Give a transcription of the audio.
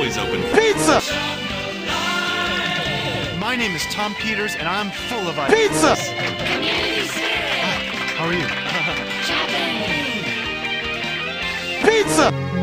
always open. Pizza! My name is Tom Peters, and I'm full of ideas. Pizza! How are you? Pizza!